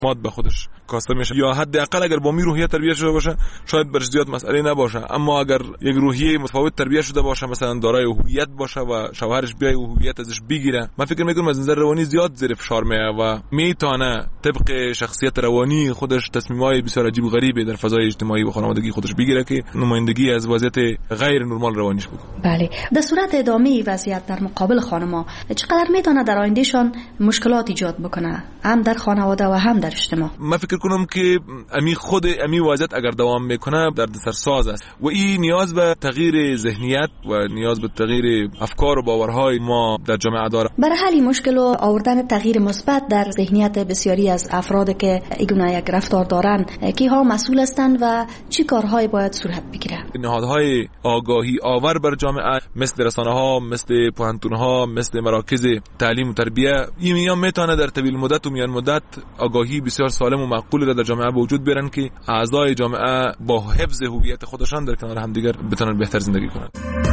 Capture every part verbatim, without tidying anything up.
ماد به خودش کاسته میشه، یا حداقل اگر با می روحیه تربیت شده باشه شاید برش زیاد مسئله نباشه، اما اگر یک روحیه متفاوت تربیت شده باشه، مثلا دارای هویت باشه و شوهرش بیای هویت ازش بگیره، من فکر میکنم از نظر روانی زیاد زیر فشار میاد و میتونه طبق شخصیت روانی خودش تصمیمای بسیار عجیب و غریبی در فضای اجتماعی و خانوادگی خودش بگیره که نمایندگی از وضعیت غیر نرمال روانیش بکنه. بله، در صورت ادامه وضعیت در مقابل خانم‌ها چقدر میتونه در آیندهشان مشکلات ایجاد بکنه، هم در خانواده و هم در اجتماع؟ من فکر کنم که امی خود امی وضعیت اگر دوام میکنه دردسر ساز است و این نیاز به تغییر ذهنیت و نیاز به تغییر افکار و باورهای ما در جامعه داره. برای حل مشکل و آوردن تغییر مثبت در ذهنیت بسیاری از افراد که ایگونه یک رفتار دارن، کیها مسئول هستند و چی کارهایی باید صورت بگیره؟ نهادهای آگاهی آور بر جامعه مثل رسانه‌ها، مثل پوهنتون‌ها، مثل مراکز تعلیم و تربیت، این میان میتونه در طویل مدت و میان مدت آگاهی بسیار سالم و معقول را در جامعه به وجود بیارن که اعضای جامعه با حفظ هویت خودشان در کنار همدیگر بتونن بهتر زندگی کنند.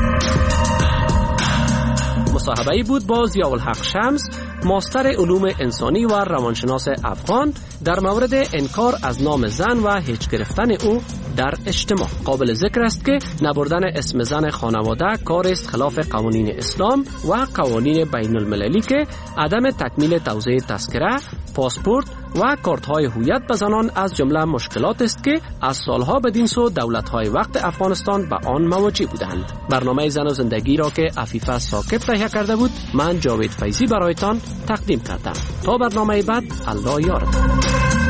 مصاحبه‌ای بود با ضیاءالحق شمس، ماستر علوم انسانی و روانشناس افغان، در مورد انکار از نام زن و هیچ گرفتن او در اجتماع. قابل ذکر است که نبردن اسم زن خانواده کار است خلاف قوانین اسلام و قوانین بین المللی که عدم تکمیل توزیع تذکره، پاسپورت و کارت‌های هویت به زنان از جمله مشکلات است که از سالها بدین سو دولت‌های وقت افغانستان به آن مواجه بودند. برنامه زن و زندگی را که عفیفه ساکت تهیه کرده بود، من جاوید فیضی برایتان تقدیم کردم. تا برنامه بعد، الله یارتان.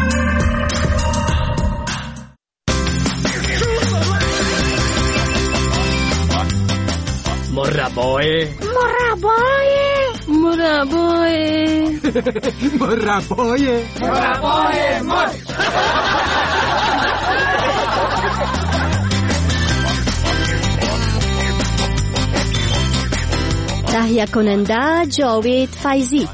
مربای مربای مربای مربای مربای مر تهیه کننده جاوید فیضی.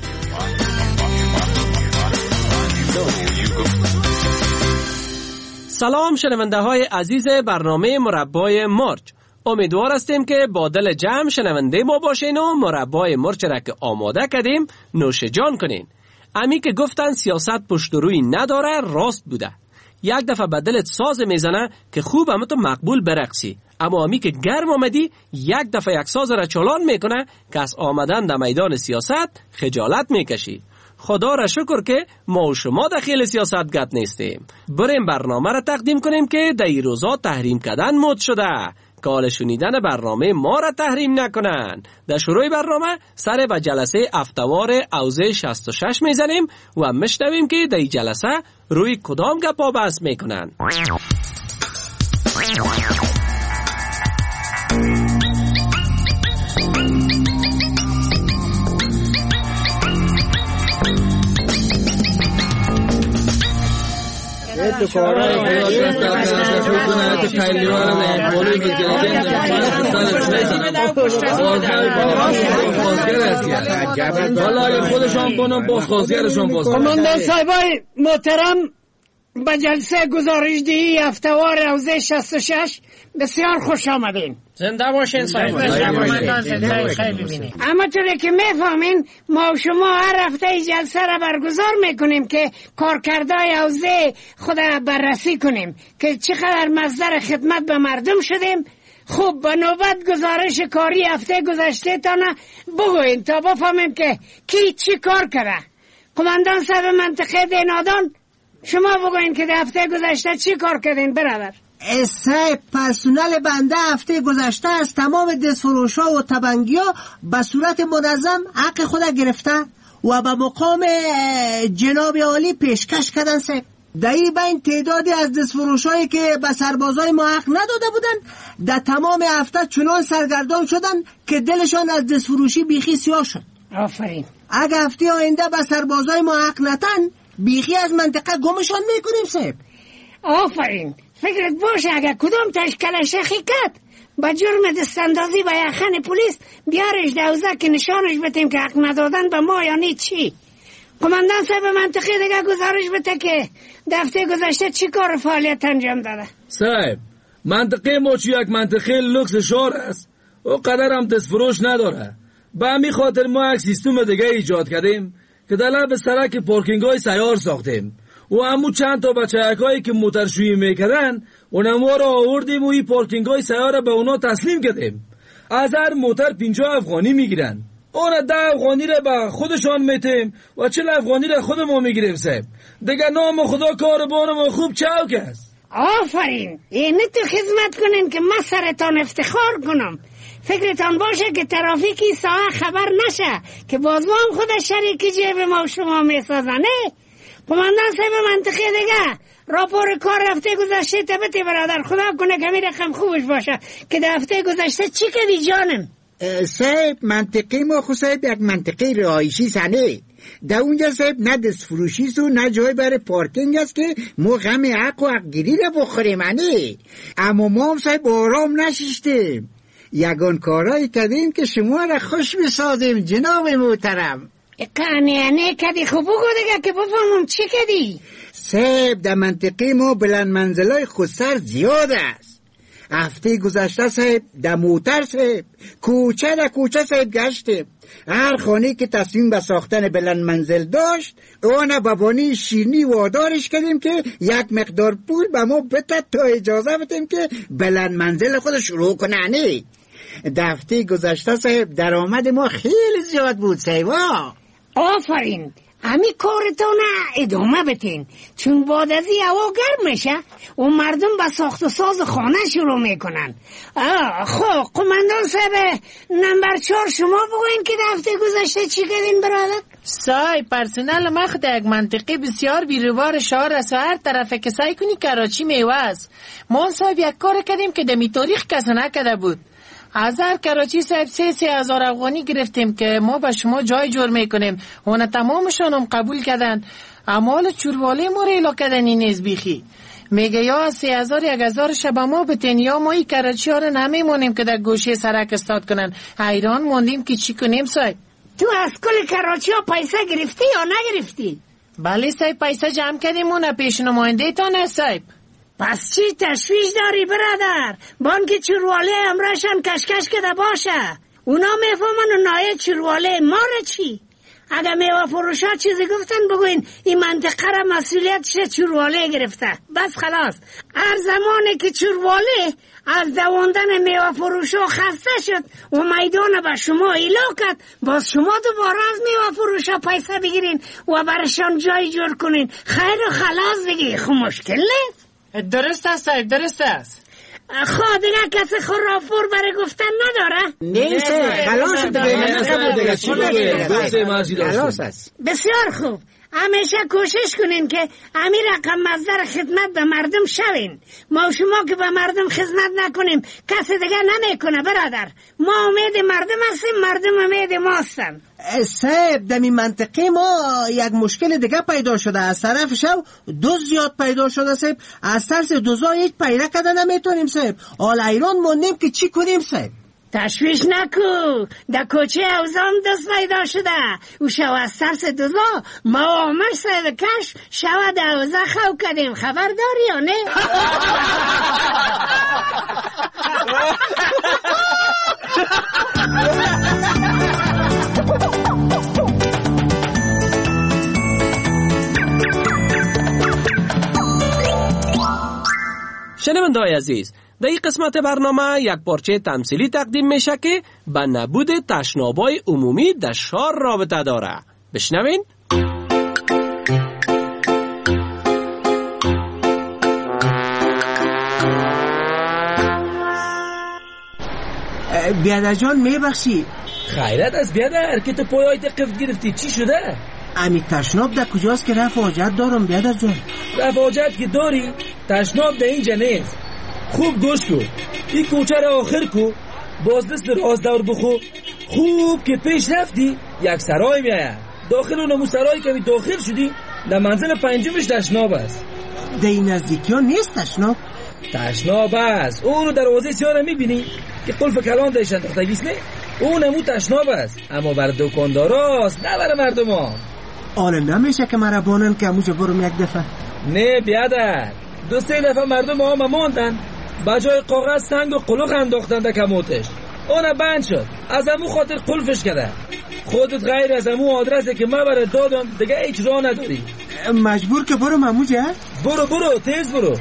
سلام شنونده های عزیز برنامه مربای مرچ. امیدوار هستیم که با دل جمع شنونده ما باشین و مربای مرچ را که آماده کردیم نوش جان کنین. امی که گفتن سیاست پشت روی نداره راست بوده. یک دفعه به دلت ساز میزنه که خوب همه تو مقبول برقصی، اما امی که گرم آمدی یک دفعه یک ساز را چالان میکنه که از آمدن در میدان سیاست خجالت میکشی. خدا را شکر که ما و شما داخل سیاست گت نیستیم. بریم برنامه را تقدیم کنیم که در این روزا تحریم کردن مد شده. که حال شنیدن برنامه ما را تحریم نکنن. در شروع برنامه سر و جلسه افتوار اوضاع شصت و شش میزنیم و مشنویم که در این جلسه روی کدام گپا بحث میکنن. تو کارهای خودت دست کنه تو خیلی وارد پولی که گرفتن بازگر است. حالا اگر خودشان کنم بازخواستگرشان باز. کماندان صاحبای محترم، به جلسه گزارشدهی هفتهوار حوزه شصت و شش بسیار خوش آمدین. زنده باشین صاحب. اما طوری که میفهمین ما و شما هر هفته جلسه را برگزار میکنیم که کارکردهای حوزه خود بررسی کنیم که چقدر مصدر خدمت به مردم شدیم. خوب به نوبت گزارش کاری هفته گذشته تانه بگوین تا بفهمیم که کی چی کار کرده. کماندان صاحب منطقه دینادان، شما بگوین که هفته گذشته چی کار کردین برادر؟ صاحب پرسونل بنده هفته گذشته از تمام دستفروش ها و تبنگی ها به صورت منظم حق خود گرفته و به مقام جناب عالی پیشکش کردن. صاحب در این بین تعدادی از دستفروش هایی که به سربازای ما حق نداده بودن در تمام هفته چنان سرگردان شدن که دلشان از دستفروشی بیخی سیاه شد. آفرین. اگه هفته آینده به سربازای ما حق نتن بیخی از منطقه گمشان میکنیم. صاحب آفرین. فکرت باشه اگه کدام تشکل شخی کرد با جرم دستاندازی و یخن پلیس بیارش دوزه که نشانش بتیم که حق ندادن به ما یعنی چی. کماندان صاحب منطقه دیگه گزارش بده که دفعه گذشته چی کار فعالیت انجام داده. صاحب منطقه ما چی یک منطقه لوکس شهر است و قدر هم دستفروش نداره. به همین خاطر ما یک سیستم دیگه ایجاد کردیم که در لب سرک پارکینگ های سیار ساختیم و همون چند تا بچه‌کایی که موترشویی میکردن اونم رو آوردیم و این پارکینگ های سیاره به اونا تسلیم کردیم. از هر موتر پنجاه افغانی میگیرن. اون ده افغانی را به خودشان میتیم و چهل افغانی را خود ما میگیریم صاحب. دیگه نام خدا کاربان ما خوب چاک است. آفرین. اینه تو خدمت کنین که من سرتان افتخار کنم. فکرتان باشه که ترافیکی ساعه خبر نشه که باز ما هم خود شریک جیب ما و شما میسازنه. قماندان صاحب منطقه دیگه راپور کار هفته گذشته تبتی برادر، خدا کنه که می رقم خوبش باشه که در هفته گذشته چی کردی جانم؟ صاحب منطقه ما خود صاحب یک منطقه رهایشی سنه. در اونجا صاحب نه دست فروشی سو نه جای برای پارکینگ است که ما غم حق و حقگیری را بخوریم انه. اما ما هم صاحب آرام نشیشتیم، یگان کارایی کردیم که شما را خوش بسازیم جناب محترم. کنه نه کدی خوب بگو دیگه که بفهمم چی کدی؟ صاحب در منطقه ما بلند منزلای خودسر زیاد است. هفته گذشته صاحب در موتر صاحب کوچه در کوچه صاحب گشتیم. هر خانه که تصمیم به ساختن بلند منزل داشت اون بابانی شیرینی وادارش کردیم که یک مقدار پول به ما بده تا اجازه بدیم که بلند منزل خود شروع کنه. در هفته گذشته صاحب درآمد ما خیلی زیاد بود صاحب. آفرین. همی کارتون ادامه بتین، چون بعد از این هوا گرم میشه و مردم به ساخت و ساز خانه شروع میکنن. خب قماندان صاحب نمبر چهار شما بگوین که هفته گذشته چی کردین برادر؟ سای پرسنل ما خود یک منطقه بسیار بیروبار شهر است و هر طرف که سعی کنی کراچی میوه است. ما صاحب یک کار کردیم که دمی تاریخ کسی نکرده بود. از هر کراچی صاحب سه سه هزار افغانی گرفتیم که ما به شما جای جور میکنیم. اونا تمامشان هم قبول کردن. اما حالا چورواله ما ریلا کردن این نیز بیخی. میگه یا سه هزار یک هزار شب ما بتین یا ما این کراچی ها رو نمیمونیم که در گوشه سرک استاد کنن. حیران موندیم که چی کنیم صاحب. تو از کل کراچی ها پیسه گرفتی یا نگرفتی؟ بله صاحب پیسه جمع کردیم و پیش نماینده تان است صاحب. پس چی تشویش داری برادر؟ بانک چرواله امرشان کشکش کده باشه. اونا میفهمن و نایه چرواله ما را چی؟ اگه میوه فروشا چیزی گفتن بگوین این منطقه را مسئولیتش چرواله گرفته. بس خلاص. هر زمانه که چرواله از دواندن میوه فروشا خسته شد و میدان به شما ایلا کرد، باز شما دوباره از میوه فروشا پیسه بگیرین و برشان جای جور کنین. خیر و خلاص بگی. خب مشکل نیست. درست است صاحب درست است. خواه دیگه کسی خور راپور برای گفتن نداره؟ نیست خلاص دیگه خلاص است. بسیار خوب. همیشه کوشش کنین که همین رقم مصدر خدمت به مردم شوین. ما و شما که به مردم خدمت نکنیم کسی دیگه نمیکنه برادر. ما امید مردم هستیم، مردم امید ما هستن. صاحب در این منطقه ما یک مشکل دیگه پیدا شده. از طرف شو دوز زیاد پیدا شده صاحب. از ترس دوزا هیچ پیدا کده نمیتونیم صاحب. حال ایران موندیم که چی کنیم صاحب. تشویش نکو، در کوچه اوزام دوست پیدا شده. او شو از ترس دوزا ما آمش صاحب کش شو در اوزا خو کدیم. خبر داری یا نه؟ شنونده‌های عزیز، در این قسمت برنامه یک پارچه تمثیلی تقدیم میشه که به نبود تشنابای عمومی در شهر رابطه داره. بشنوین. بیادر جان میبخشی؟ خیرت از بیادر که تو پایایت قفل گرفتی چی شده؟ امی تشناب در کجاست که رفع حاجت دارم بیادر جان؟ رفع حاجت که داری تشناب در اینجا نیست. خوب گوش کن، این کوچه را آخر کو، باز دست راست دور بخو. خوب که پیش رفتی یک سرای میاید. داخل اونمو سرایی که داخل شدی در منزل پنجمش تشناب است. در این نزدیکی ها نیست تشناب؟ تشناب است. اونو دروازه سیاه میبینی که قلف کلان داشتن تختگیست نه؟ اونمو تشناب است، اما بر دکانداراست نه بر مردم ها. آره نمیشه که مرا بانن که اموجه برم یک دفعه؟ نه بیادر، دو سه دفعه مردم ها مماندن با جای کاغذ سنگ و قلوق انداختن در کموتش. اون بند شد، از امو خاطر قلفش کرده. خودت غیر از امو آدرسه که من برای دادم دیگه هیچ راه نداری. مجبور که برو مموجه. برو برو تیز برو.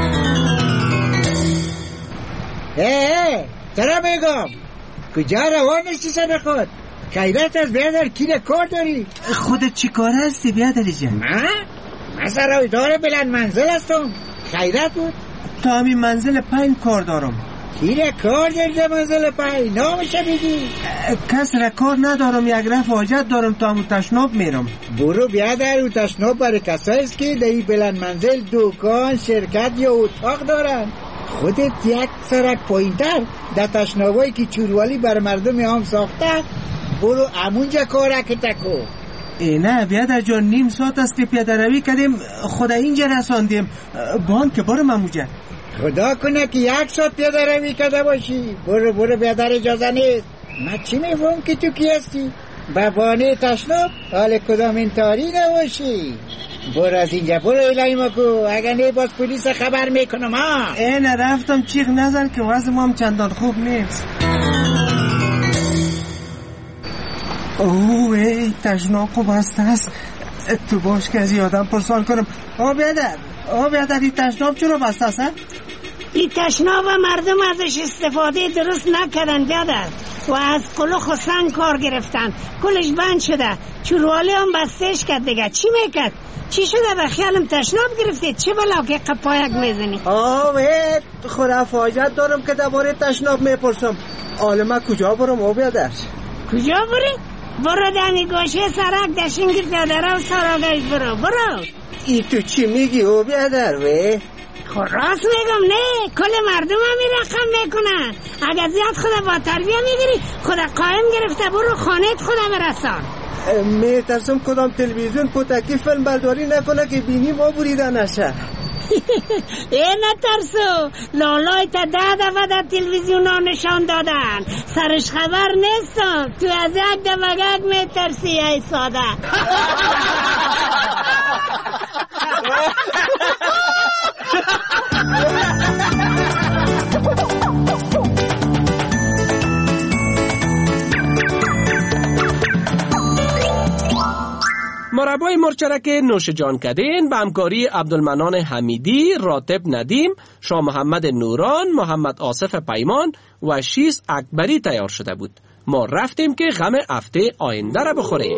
اه چرا میگم کجا روان نیستی سر خود؟ خیرت از بیادر کی کار داری؟ خودت چی کار هستی بیادری جان؟ من؟ من سرایدار بلند منزل هستم. خیرت بود؟ تا همین منزل پایین کار دارم. کی کار داری در منزل پایین؟ نامشه بگی؟ کس را کار ندارم، یک رفع حاجت دارم تا همون تشناب میرم. برو بیادر او تشناب برای کسایی است که در بلند منزل دکان شرکت یا اتاق دارن. خودت یک سرک پایین‌تر در تشنابایی که چوروالی بر مردم هم ساخته برو امونجا کارک تکو. ای نه بیادر جان، نیم ساعت است که پیاده روی کردیم خدا اینجا رساندیم. بان که برو مموجه. خدا کنه که یک ساعت پیاده روی کرده باشی. برو برو بیادر اجازه نیست. من چی میفهم که تو کی هستی؟ بابانه تشناب حال کدام این تاری نباشی. برو از اینجا برو الهی مکو، اگر نه باز پلیس خبر میکنم ها. ای نه رفتم چیخ نزن که وضع ما هم چندان خوب نیست. اوه ای تشناب خوب هست هست تو باش که از یادم پرسان کنم. آه بیادر آه بیادر این تشناب چرا بسته هست؟ این تشناب مردم ازش استفاده درست نکردن بیادر و از قلوخ و سنگ کار گرفتن، کلش بند شده. چوروالی هم بستش کرد دیگه. چی میکرد؟ چی شده به خیالم تشناب گرفته؟ چه بلا که قپایک میزنی؟ آه وید خدا فاجت دارم که درباره تشناب میپرسم. آلما کجا برم او بیادر؟ کجا بری؟ برو دمی گوشه سرک دشنگی پیادره و سراغش برو برو. ای تو چی میگی او بیادر وی؟ خود راست میگم نه، کل مردم همی رقم میکنن. اگر زیاد خدا با تربیه میگیری خدا قایم گرفته برو خانهت خدا برسان. میترسم کدام تلویزیون پوتکی فیلم برداری نکنه که بینی ما بریده نشه. ای نترسو، لالای تا ده دفعه در تلویزیون ها نشان دادن، سرش خبر نیستم. تو از یک دفعه میترسی ای ساده. مربای مرچرک نوش جان کدین به همکاری عبدالمنان حمیدی، راتب ندیم، شاه محمد نوران، محمد آصف پیمان و شیس اکبری تیار شده بود. ما رفتیم که غم هفته آینده را بخوریم.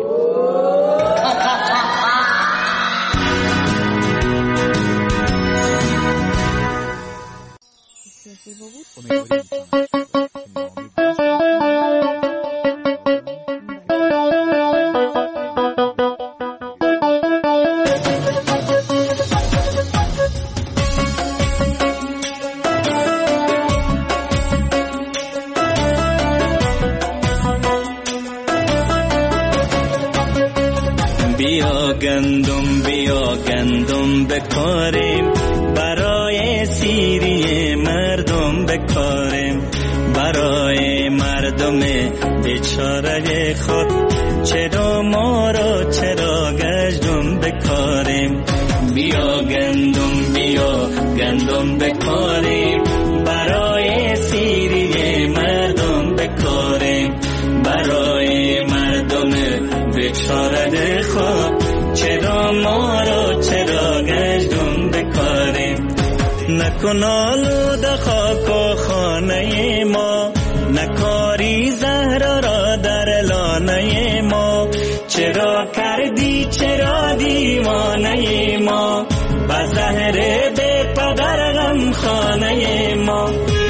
بیا گندم بیا گندم بکاریم، برای سیری مردم بکاریم، برای مردم بیچاره خود چرا ما را چرا گشتم بکاریم. بیا گندم بیا گندم بکاریم، برای سیری مردم بکاریم، برای مردم بیچاره خود چرا ما را چرا گشتم بکاریم. نکن آلوده خاک و خانه ما، نکاری زهر را در لانه ما، چرا کردی چرا دیوانه ما، با زهر بی پدر غم خانه ما.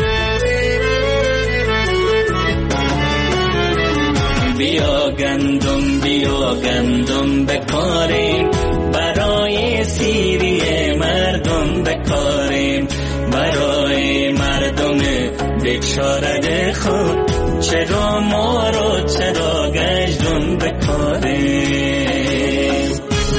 بیا گندم بیا گندم بکاریم، برای سیری مردم بکاریم، برای مردم بیچاره خود چرا ما را چرا گشتم بکاریم.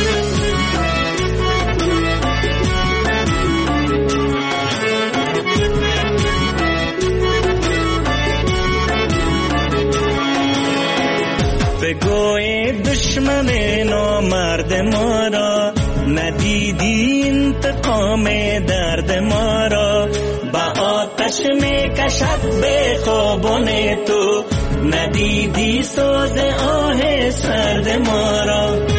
بگوی دشمن نامرد ما را، ندیدی انتقام درد ما را، با آتش می کشد به خوابان تو، ندیدی سوز آه سرد ما را.